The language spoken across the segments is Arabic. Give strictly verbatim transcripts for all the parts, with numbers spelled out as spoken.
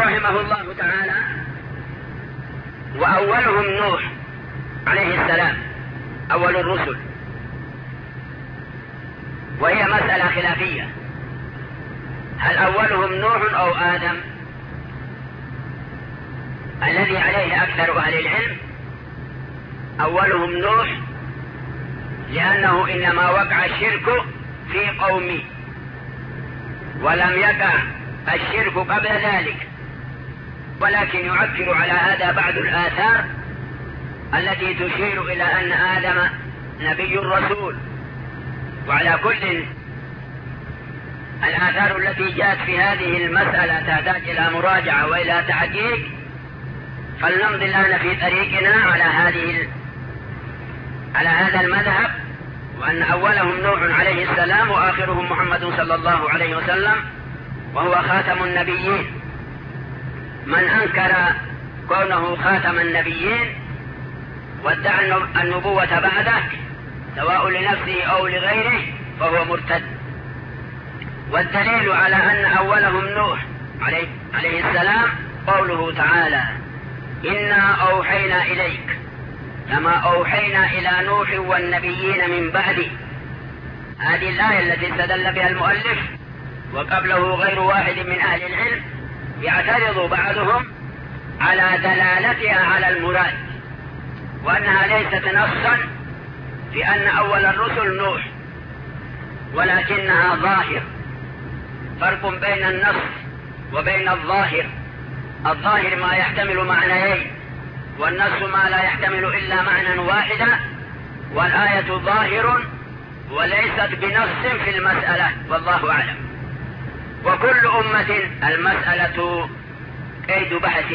رحمه الله تعالى: وأولهم نوح عليه السلام أول الرسل، وهي مسألة خلافية، هل أولهم نوح أو آدم؟ الذي عليه أكثر أهل العلم أولهم نوح، لأنه إنما وقع الشرك في قومه، ولم يقع الشرك قبل ذلك، ولكن يعكر على هذا بعض الآثار التي تشير إلى أن آدم نبي رسول. وعلى كل الآثار التي جاءت في هذه المسألة تحتاج إلى مراجعة وإلى تحقيق، فلنمضي الآن في طريقنا على هذه على هذا المذهب، وأن أولهم نوح عليه السلام وآخرهم محمد صلى الله عليه وسلم، وهو خاتم النبيين. من أنكر كونه خاتم النبيين وادعى النبوة بعده سواء لنفسه أو لغيره فهو مرتد. والدليل على أن أولهم نوح عليه, عليه السلام قوله تعالى: إنا أوحينا إليك كما أوحينا إلى نوح والنبيين من بعده. هذه الآية التي استدل بها المؤلف، وقبله غير واحد من أهل العلم يعترض بعضهم على دلالتها على المراد، وأنها ليست نصا في أن أول الرسل نوح، ولكنها ظاهر. فرق بين النص وبين الظاهر: الظاهر ما يحتمل معنيين، والنص ما لا يحتمل إلا معنى واحدا. والآية ظاهر وليست بنص في المسألة، والله أعلم. وكل أمة المسألة قيد بحث،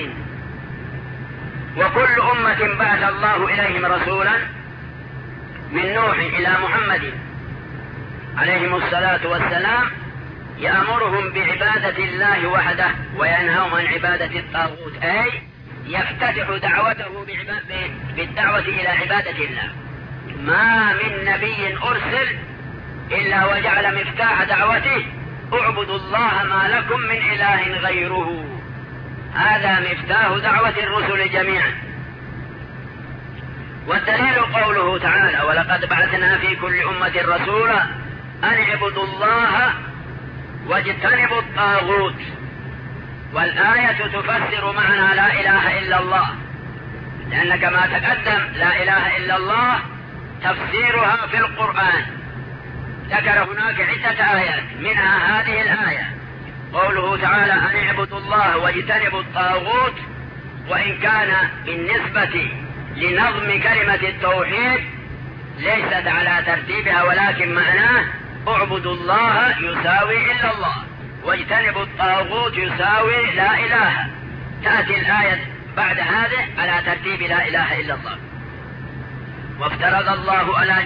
وكل أمة بعث الله إليهم رسولا من نوح إلى محمد عليهم الصلاة والسلام يأمرهم بعبادة الله وحده وينهاهم عن عبادة الطاغوت، أي يفتتح دعوته بالدعوة إلى عبادة الله. ما من نبي أرسل إلا وجعل مفتاح دعوته: اعبدوا الله ما لكم من إله غيره. هذا مفتاح دعوة الرسل جميعا. والدليل قوله تعالى: ولقد بعثنا في كل أمة رسولا أن اعبدوا الله واجتنبوا الطاغوت. والآية تفسر معنى لا إله إلا الله، لأن كما تقدم لا إله إلا الله تفسيرها في القرآن ذكر هناك عدة آيات، منها هذه الآية قوله تعالى: أن اعبدوا الله واجتنبوا الطاغوت. وإن كان بالنسبة لنظم كلمة التوحيد ليست على ترتيبها، ولكن معناه اعبدوا الله يساوي إلا الله، واجتنبوا الطاغوت يساوي لا إله. تأتي الآية بعد هذه على ترتيب لا إله إلا الله. وافترض الله على